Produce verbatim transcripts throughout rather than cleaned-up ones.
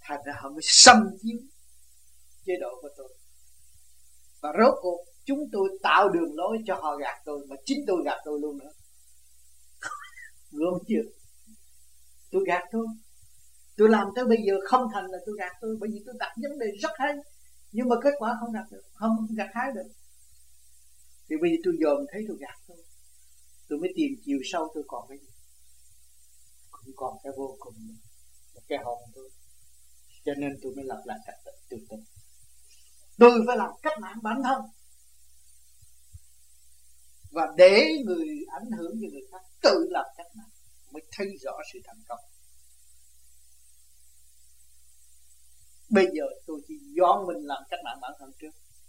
thành ra họ mới xâm chiếm chế độ của tôi. Và rốt cuộc chúng tôi tạo đường lối cho họ gạt tôi, mà chính tôi gạt tôi luôn nữa. Gớm chưa? Tôi gạt tôi. Tôi làm tới bây giờ không thành là tôi gạt tôi. Bởi vì tôi đặt vấn đề rất hay, nhưng mà kết quả không đạt được, không gặt hái được. Thì bây giờ tôi dòm thấy tôi gạt tôi, tôi mới tìm chiều sâu tôi còn cái gì. Cũng còn cái vô cùng là cái hồn tôi. Cho nên tôi mới lập lại trật tự từ từ. Tôi phải làm cách mạng bản thân, và để người ảnh hưởng cho người khác tự làm cách mạng mới thấy rõ sự thành công. Bây giờ tôi chỉ dọn mình làm cách mạng bản thân trước,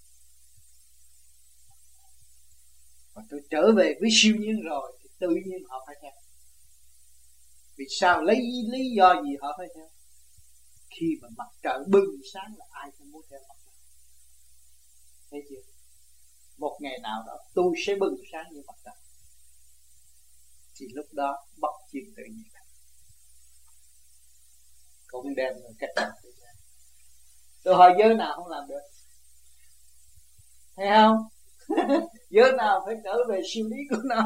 và tôi trở về với siêu nhiên rồi thì tự nhiên họ phải theo. Vì sao? Lấy lý do gì họ phải theo? Khi mà mặt trời bừng sáng là ai cũng muốn theo mặt trời. Thấy chưa? Một ngày nào đó tôi sẽ bừng sáng như mặt trời, thì lúc đó bất chợt tự nhiên cũng đem cách làm. Tôi hỏi giới nào không làm được? Thấy không? Giới nào phải trở về siêu lý của nó.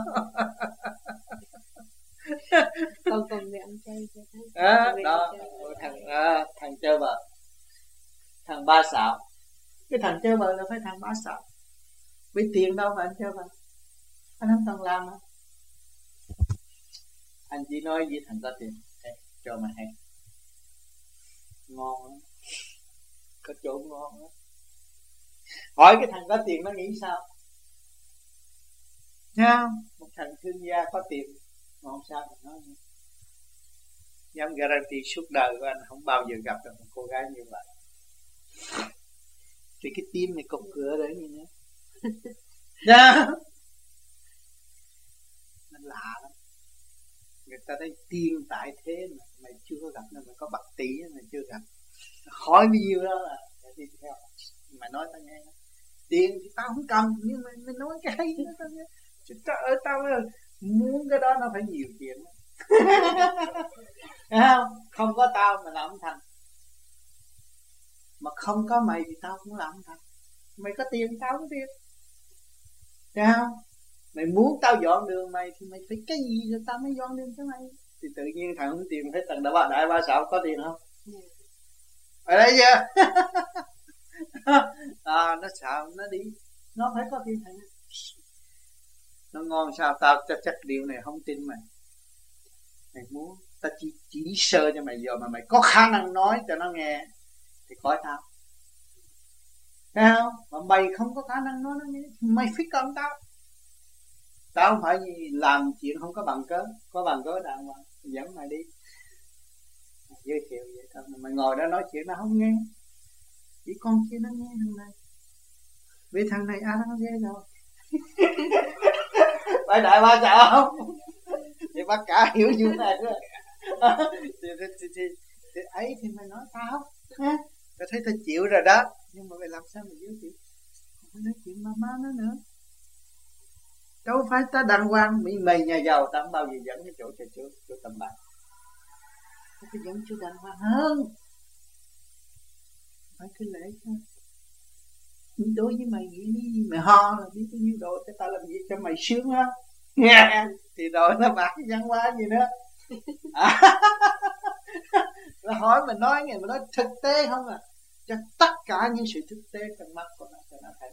Còn còn người ăn chay cho thấy. À, đó, thằng à, thằng chơi bờ, thằng ba xạo. Cái thằng chơi bờ là phải thằng ba xạo. Với tiền đâu mà anh chơi bờ? Anh không cần làm hả? Anh chỉ nói với thằng có tiền, hey, cho mà hay, ngon lắm, có chỗ ngon lắm. Hỏi cái thằng có tiền nó nghĩ sao? Nha, một thằng thương gia có tiền ngon sao mà nói nữa. Dám guarantee suốt đời của anh không bao giờ gặp được một cô gái như vậy. Thì cái tim này cục cửa đấy như nữa. Nha, nó lạ lắm. Người ta thấy tiên tại thế mà mày chưa có gặp, nó mày có bạc tỷ mày chưa gặp. Hỏi bao nhiêu đó là đi theo. Mày nói tao nghe, tiền thì tao không cần, nhưng mà mày nói cái hay đó tao nghe. Chứ tao ở tao muốn cái đó nó phải nhiều tiền. Không? Không có tao mà làm không thành, mà không có mày thì tao cũng làm không thành. Mày có tiền tao có tiền, thấy không? Mày muốn tao dọn đường mày thì mày phải cái gì rồi tao mới dọn đường cho mày. Thì tự nhiên thằng không tiền thấy thằng đã ba đại ba xạo có tiền không? Ở đây chưa? À, nó xạo nó đi, nó phải có tiền thằng. Nó ngon sao? Tao chắc chắc điều này không tin mày. Mày muốn tao chỉ chỉ sơ cho mày giờ mà mày có khả năng nói cho nó nghe thì khỏi tao, thấy không? Mà mày không có khả năng nói nó nghe, mày phải cần tao. Tao không phải gì làm chuyện không có bằng cớ, có bằng cớ đàng hoàng dẫn mày đi, mày giới thiệu vậy thôi. Mày ngồi đó nói chuyện nó không nghe, chỉ con kia nó nghe thằng này, vì thằng này ai nó ghê rồi. Phải đại ba sợ không? Thì bác cả hiểu như này đó. thì, thì, thì, thì, thì ấy thì mày nói tao ha, tao thấy tao chịu rồi đó, nhưng mà mày làm sao mày giới thiệu? Không phải nói chuyện ma má nó nữa. Đâu phải ta đàng hoàng, mày, mày nhà giàu tao không bao giờ dẫn cái chỗ chỗ chỗ tầm bạc, tao phải dẫn chỗ đàng hoàng hơn. Phải cái lễ thôi. Đối với mày nghĩ đi, mày ho là biết bao nhiêu độ, cho tao làm việc cho mày sướng á. Nghe thì rồi nó bạc cái văn hóa gì nữa. À, nó hỏi mình nói nghe, mình nói thực tế không à, cho tất cả những sự thực tế trong mắt của nó cho nó thấy.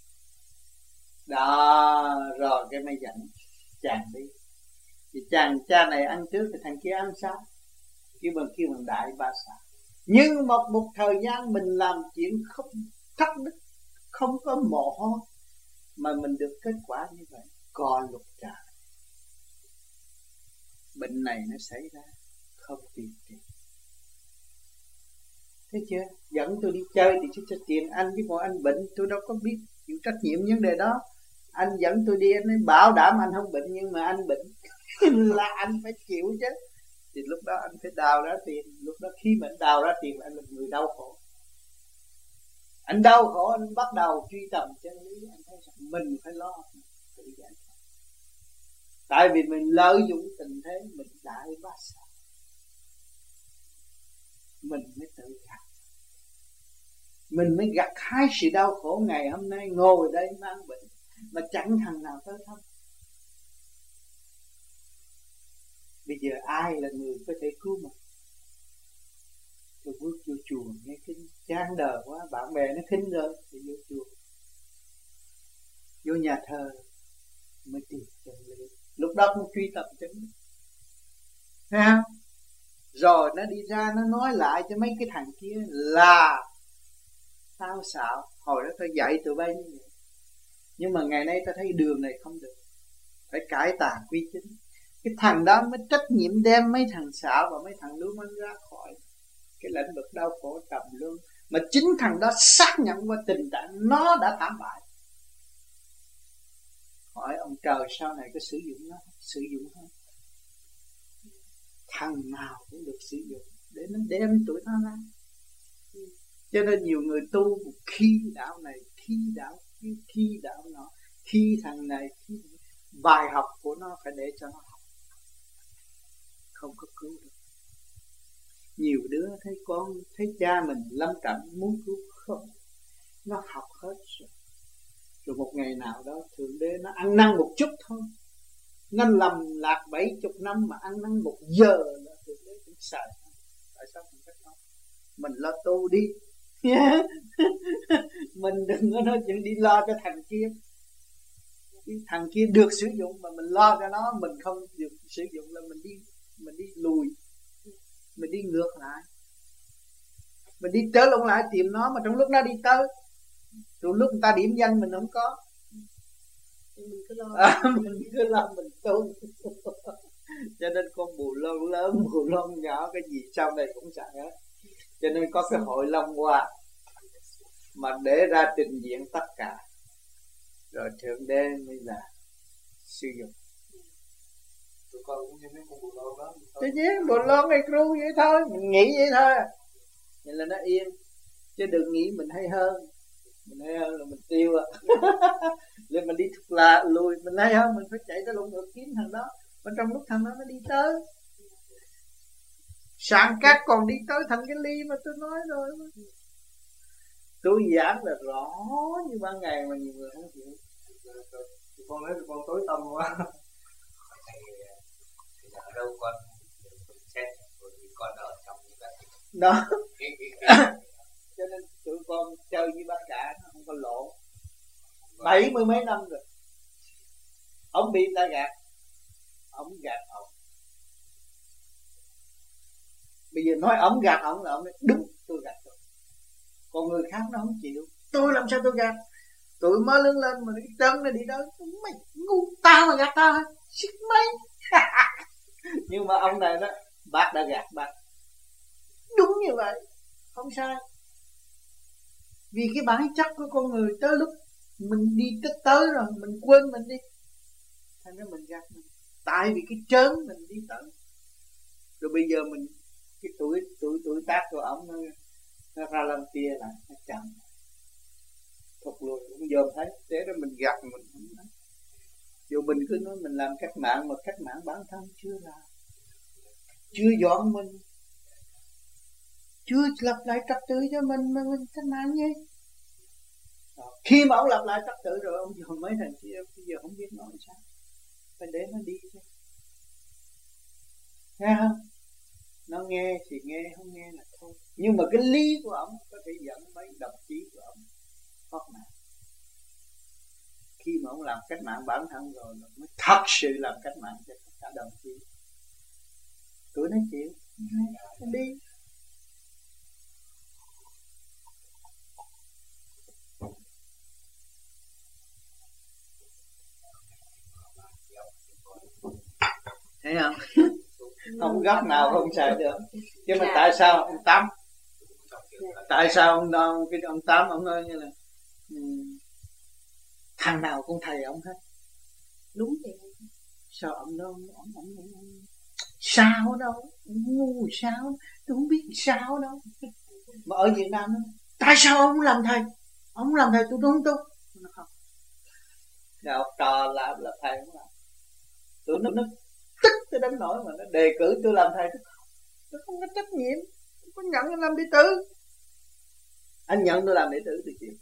Đó, rồi cái mới dẫn chàng đi. Thì chàng cha này ăn trước thì thằng kia ăn sau, kêu bằng kêu bằng đại ba xã. Nhưng một một thời gian mình làm chuyện không thất đức, không có mồ hôi mà mình được kết quả như vậy, coi luật trời. Bệnh này nó xảy ra không tiền tiền. Thấy chưa? Dẫn tôi đi chơi thì tôi cho tiền anh, chứ còn anh bệnh tôi đâu có biết chịu trách nhiệm vấn đề đó. Anh dẫn tôi đi, anh ấy bảo đảm anh không bệnh, nhưng mà anh bệnh là anh phải chịu chứ. Thì lúc đó anh phải đào ra tiền. Lúc đó khi mà anh đào ra tiền, anh là người đau khổ. Anh đau khổ, anh bắt đầu truy tầm chân lý. Anh thấy rằng mình phải lo tự giải thoát. Tại vì mình lợi dụng tình thế, mình đại bá xã, mình mới tự Mình mới gặt hái sự đau khổ ngày hôm nay, ngồi đây mang bệnh mà chẳng thằng nào tới thăm. Bây giờ ai là người có thể cứu mình? Tôi bước vô chùa nghe kinh chán đời quá, bạn bè nó khinh rồi thì vô chùa, vô nhà thờ mới tìm chân lý. Lúc đó cũng truy tập chân lý, thấy không? Rồi nó đi ra nó nói lại cho mấy cái thằng kia là tao xạo. Hồi đó tao dạy tụi bay như vậy, nhưng mà ngày nay tao thấy đường này không được, phải cải tà quy chính. Cái thằng đó mới trách nhiệm đem mấy thằng xạo và mấy thằng lưu manh ra khỏi cái lĩnh vực đau khổ trầm luân. Mà chính thằng đó xác nhận qua tình trạng nó đã thảm bại. Hỏi ông trời sau này có sử dụng nó? Sử dụng không? Thằng nào cũng được sử dụng để nó đem tụi nó ra. Cho nên nhiều người tu khi đạo này, khi đạo kia, khi đạo nọ, khi thằng này, khi bài học của nó phải để cho nó học, không có cứu được. Nhiều đứa thấy con, thấy cha mình lâm trận muốn cứu không, nó học hết rồi. Rồi một ngày nào đó Thượng Đế nó ăn năn một chút thôi, nó lầm lạc bảy chục năm mà ăn năn một giờ là Thượng Đế cũng sợ. Tại sao mình cách đó? Mình lo tu đi. Mình đừng có nói chuyện đi lo cho thằng kia. Thằng kia được sử dụng mà mình lo cho nó, mình không được sử dụng là mình đi mình đi lùi, mình đi ngược lại, mình đi trở lộn lại tìm nó. Mà trong lúc nó đi tới, từ lúc người ta điểm danh mình không có, mình cứ lo, à, mình cứ lo mình tu. Cho nên con bù lông lớn, bù lông nhỏ, cái gì sau này cũng sợ hết. Cho nên có cái hội Long Hoa mà để ra trình diện tất cả, rồi Thượng Đế mới là sử dụng. Tụi con cũng như mấy con bù lông đó. Chứ chứ bù lông hay cru vậy thôi, mình nghĩ vậy thôi, vậy là nó yên. Chứ đừng nghĩ mình hay hơn, mình hay hơn là mình tiêu à. Nên mình đi thuốc lạ lùi, mình hay hơn mình phải chạy tới lộn ngược kiếm thằng đó. Mà trong lúc thằng đó nó đi tới, sàn cát còn đi tới thành cái ly mà tôi nói rồi. Tôi giảng là rõ như ban ngày mà nhiều người không hiểu. Con nói con tối tâm quá. Thầy ở đâu con xét rồi con ở trong như vậy đó. Cho nên tụi con chơi với bác cả nó không có lộ. Bảy mươi mấy năm rồi ông bị ta gạt, ông gạt ông. Bây giờ nói ông gạt ông là ông nói đúng, tôi gạt tôi. Còn người khác nó không chịu, tôi làm sao tôi gạt. Tụi mới lớn lên mà cái chân nó đi đó, mày ngu, tao mà gạt tao hả? Xích mấy. Nhưng mà ông này đó, bác đã gạt bác. Đúng như vậy, không sai. Vì cái bản chất của con người tới lúc mình đi tới tới rồi, mình quên mình đi, thành ra mình gạt mình. Tại vì cái trớn mình đi tới. Rồi bây giờ mình, cái tuổi tuổi tuổi tác của ông nó, nó ra làm tia lại, nó chậm thụt lùi, cũng dòm thấy. Thế đó mình gạt mình. Dù mình cứ nói mình làm cách mạng, mà cách mạng bản thân chưa làm, chưa dọn mình, chưa lập lại trật tự cho mình mà mình cách mạng gì. Khi mà ông lập lại trật tự rồi, ông dồn mấy thằng kia, bây giờ không biết nói sao, phải để nó đi thôi. Nghe không? Nó nghe thì nghe, không nghe là thôi. Nhưng mà cái lý của ông có thể dẫn mấy đồng chí của ông thoát nạn. Khi mà ông làm cách mạng bản thân rồi, mới thật sự làm cách mạng cho tất cả đồng chí. Tụi nó chịu, nó đi. Thấy không? Không góc nào không xài được. Chứ mà tại sao ông Tám, tại sao ông ông cái ông Tám ông nói như là um, thằng nào cũng thầy ông hết. Đúng vậy. Sao ông đó ông ông, ông, ông, ông sao đâu, ông ngu sao, tôi không biết sao đâu. Mà ở Việt Nam đó, tại sao ông không làm thầy? Ông không làm thầy tôi không tu. Nó không. Đạo trò làm là thầy không làm. Tụi nó, nó tức tới đến nỗi mà nó đề cử tôi làm thầy. Tôi không có trách nhiệm, tôi có nhận làm đệ tử. Anh nhận tôi làm đệ tử tôi chịu.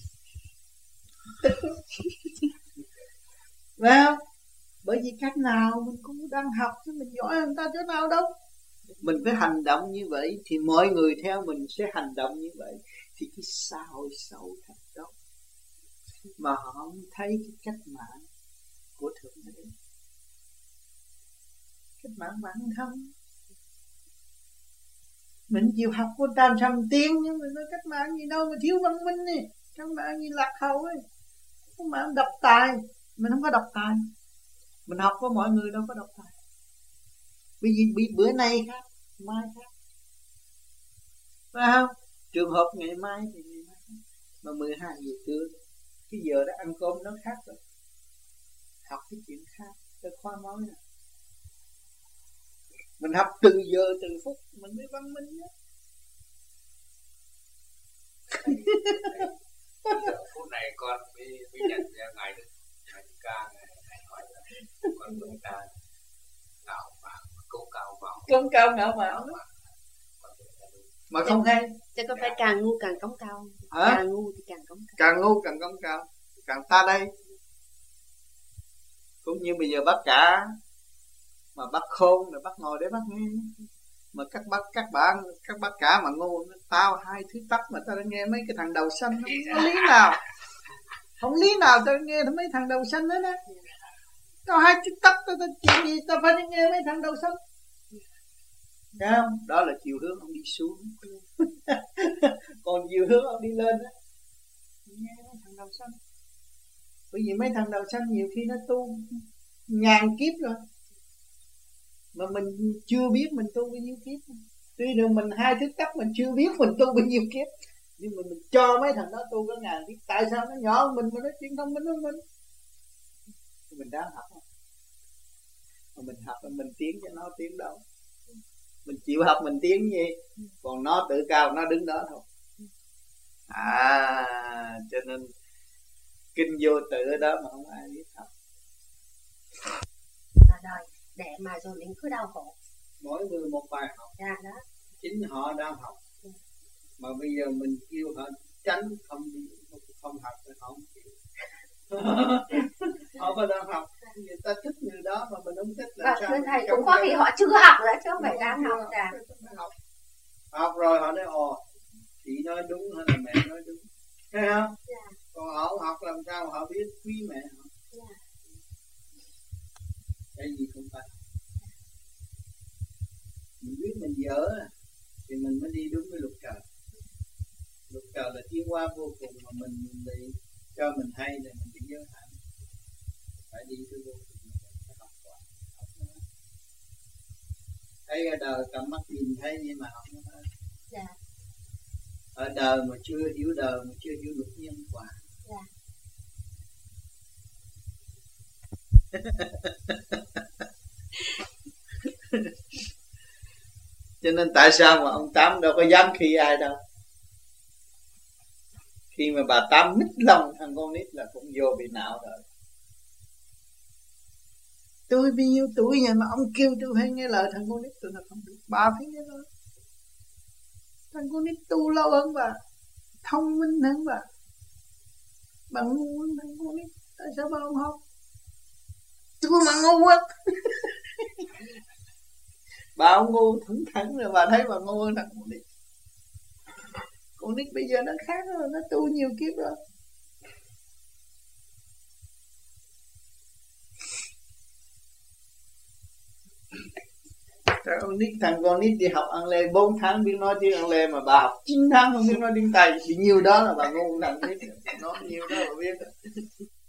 Phải không? Bởi vì cách nào mình cũng đang học chứ mình giỏi hơn người ta chỗ nào đâu. Mình phải hành động như vậy thì mọi người theo mình sẽ hành động như vậy, thì cái xã hội xấu thật đó mà họ không thấy cái cách mạng của Thượng Đế. Cách mạng bạn không, mình chịu học của Tam Sam Tiên, nhưng mà nói cách mạng gì đâu mà thiếu văn minh nè, cách mạng gì lạc hậu ấy. Cách mạng độc tài, mình không có độc tài. Mình học với mọi người đâu có độc tài. Bởi vì bữa nay khác, mai khác, phải không? Trường hợp ngày mai thì ngày mai khác. Mà mười hai giờ trưa, cái giờ đó ăn cơm nó khác rồi. Học cái chuyện khác, cái khoa mới này. Mình học từ giờ từ phút mình mới văn minh nhé. Phút này con mới mới nhận ra ngài được ngài ca ngài nói là con người ta cào mạo, cố cào mạo, cống cao ngạo mạo mà không hay. Chứ có phải càng ngu càng cống cao. Hả? Càng ngu thì càng cống cao. Càng ngu càng cống cao, càng ta đây. Cũng như bây giờ bác cả mà bác khôn rồi bác ngồi để bác nghe, mà các bác các bạn các bác cả mà ngu, tao hai thứ tắc mà tao đã nghe mấy cái thằng đầu xanh, không có lý nào, không lý nào tao nghe mấy thằng đầu xanh đó đó. Tao hai thứ tắc tao tao chuyện gì tao phải nghe mấy thằng đầu xanh. Thấy không? Đó là chiều hướng ông đi xuống. Còn chiều hướng ông đi lên đó, nghe mấy thằng đầu xanh. Bởi vì mấy thằng đầu xanh nhiều khi nó tu ngàn kiếp rồi mà mình chưa biết mình tu bao nhiêu kiếp. Tuy rằng mình hai thứ cấp mình chưa biết mình tu bao nhiêu kiếp, nhưng mà mình cho mấy thằng đó tu có ngàn kiếp. Tại sao nó nhỏ hơn mình mà nó chuyện thông minh hơn mình? Mình đang học không? Mà mình học là mình tiến cho nó tiến đâu. Mình chịu học mình tiến gì, còn nó tự cao nó đứng đó thôi. À, cho nên kinh vô tự ở đó mà không ai biết học. Cả đời để mà rồi mình cứ đau khổ. Mỗi người một bài học. Dạ đó. Chính họ đang học. Ừ. Mà bây giờ mình kêu họ tránh không đi, không học thì họ không chịu. Họ phải đang học. Người ta thích người đó mà mình không thích là và sao? Thầy cũng có khi họ chưa học nữa chứ không phải đang học. Dạ. Học. Học rồi họ nói ồ, chị nói đúng hay là mẹ nói đúng. Thấy không? Dạ. Còn họ không học làm sao họ biết quý mẹ họ. Dạ. Cái gì cũng phải. Mình biết mình dở thì mình mới đi đúng với luật trời. Luật trời là tiến hóa vô cùng mà mình, mình bị cho mình hay thì mình bị giới hạn. Phải đi tới vô cùng, phải học qua. Học nó. Thấy ở đời cầm mắt nhìn thấy nhưng mà học nó hết. Dạ. Ở đời mà chưa hiểu đời mà chưa hiểu luật nhân quả. Dạ. Cho nên tại sao mà ông Tám đâu có dám khi ai đâu. Khi mà bà Tám mít lòng thằng con nít là cũng vô bị não rồi. Tôi bao nhiêu tuổi vậy mà ông kêu tôi phải nghe lời thằng con nít, tôi là không được. Bà phải nghe lời. Thằng con nít tu lâu hơn bà, thông minh hơn bà. Bà ngu hơn thằng con nít, tại sao bà không học? Tôi mà ngu quá. Bà không ngu thẳng thẳng rồi bà thấy bà ngu hơn thằng con nít. Con nít bây giờ nó khác rồi, nó tu nhiều kiếp rồi. Con nít, thằng con nít đi học ăn lê bốn tháng biết nói tiếng ăn lê mà bà học chín tháng không biết nói tiếng Tây. Thì nhiều đó là bà ngu thằng nít. Nói nhiều đó bà biết.